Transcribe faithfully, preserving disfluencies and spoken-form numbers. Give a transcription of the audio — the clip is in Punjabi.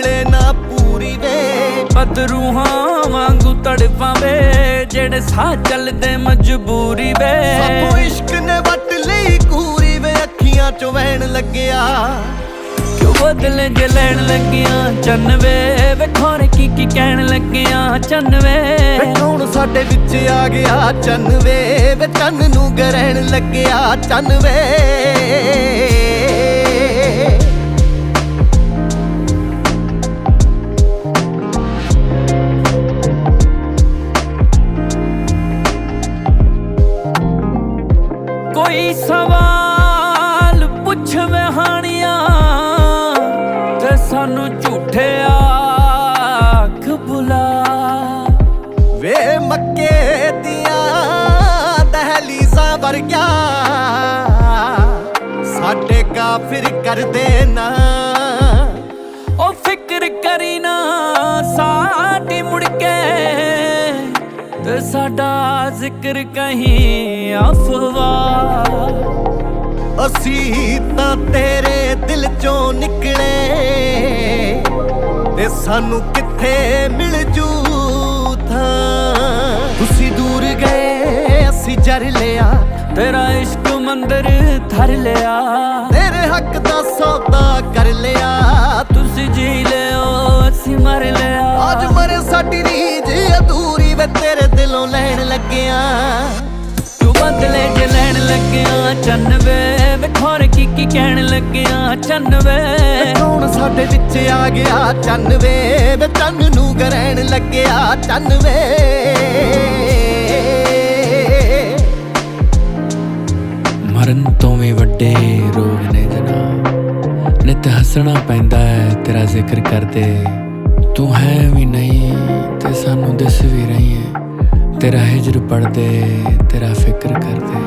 ਮਿਲੇ ਨਾ ਪੂਰੀ ਵੇ। ਬਦਰੂਹਾਂ ਵਾਂਗੂ ਤੜਫਾਂ ਵੇ, ਜਿਹੜੇ ਸਾਹ ਚੱਲਦੇ ਮਜਬੂਰੀ ਵੇ। ਸਾਥੋਂ ਇਸ਼ਕ ਨੇ ਵੱਟ ਲਈ ਕੂਰੀ ਵੇ, ਅੱਖੀਆਂ ਚੋਂ ਵਹਿਣ ਲੱਗਿਆ। ਕਿਉਂ ਬਦਲੇ ਜੇ ਲੈਣ ਲੱਗਿਆ ਚੰਨ ਵੇ, ਵੇਖੋ ਰੇ ਕੀ ਕੀ ਕਹਿਣ ਲੱਗਿਆ ਚੰਨ ਵੇ। ਵੇ ਕੌਣ ਸਾਡੇ ਵਿੱਚ ਆ ਗਿਆ ਚੰਨ ਵੇ, ਵੇ ਚੰਨ ਨੂੰ ਗਰਹਿਣ ਲੱਗਿਆ ਚੰਨ ਵੇ। ਕੋਈ ਸਵਾਲ ਪੁੱਛਵੇ ਹਾਣੀਆਂ ਤੇ ਸਾਨੂੰ ਝੂਠੇ ਆਖ ਬੁਲਾ। ਵੇ ਮੱਕੇ ਦੀਆਂ ਦਹਲੀਜ਼ਾਂ ਵਰਗਿਆ ਸਾਡੇ ਕਾਫਿਰ ਕਰਦੇ ਨਾ। ਉਹ ਫਿਕਰ ਕਰੀ ਨਾ ਸਾਡੀ ਮੁੜ ਕੇ, ਤੇ ਸਾਡਾ ਜ਼ਿਕਰ ਕਹੀਂ ਅਫਵਾਹ। ਅਸੀਂ ਤਾਂ ਤੇਰੇ ਦਿਲ ਚੋਂ ਨਿਕਲੇ, ਤੇ ਸਾਨੂੰ ਕਿੱਥੇ ਮਿਲ ਜੂ ਥਾਂ। ਤੁਸੀਂ ਦੂਰ ਗਏ ਅਸੀਂ ਜਰ ਲਿਆ, ਤੇਰਾ ਇਸ਼ਕ ਮੰਦਰ ਧਰ ਲਿਆ। ਤੇਰੇ ਹੱਕ ਦਾ ਸੌਦਾ ਕਰ ਲਿਆ। ਤੁਸੀਂ ਜੀ ਲਿਓ ਅਸੀਂ ਮਰ ਲਿਆ। ਅੱਜ ਮਰੇ ਸਾਡੀ ਰੀਝ ਅਧੂਰੀ ਵੇ, ਤੇਰੇ ਦਿਲੋਂ ਲੈਣ ਲੱਗਿਆ। ਤੂੰ ਬਦਲੇ ਜੇ ਲੈਣ ਲੱਗਿਆ ਚੰਨ ਵੇ, ਵੇਖੋ ਰੇ ਕੀ ਕੀ ਕਹਿਣ ਲੱਗਿਆ ਚੰਨ ਵੇ। ਕੌਣ ਸਾਡੇ ਵਿੱਚ ਆ ਗਿਆ ਚੰਨ ਵੇ, ਵੇ ਚੰਨ ਨੂੰ ਗਰਹਿਣ ਲੱਗਿਆ ਚੰਨ ਵੇ। ਮਰਨ ਤੋਂ ਵੀ ਵੱਡੇ ਰੋਗ ਨੇ ਜਨਾਬ, ਨਿਤ ਹੱਸਣਾ ਪੈਂਦਾ ਹੈ ਤੇਰਾ ਜ਼ਿਕਰ ਕਰਦੇ। ਤੂੰ ਹੈ ਵੀ ਨਹੀਂ ਤੇ ਸਾਨੂੰ ਦਿਸ ਵੀ ਰਹੀ ਹੈ, ਤੇਰਾ ਹਿਜਰ ਪੜਦੇ ਤੇਰਾ ਫਿਕਰ ਕਰਦੇ।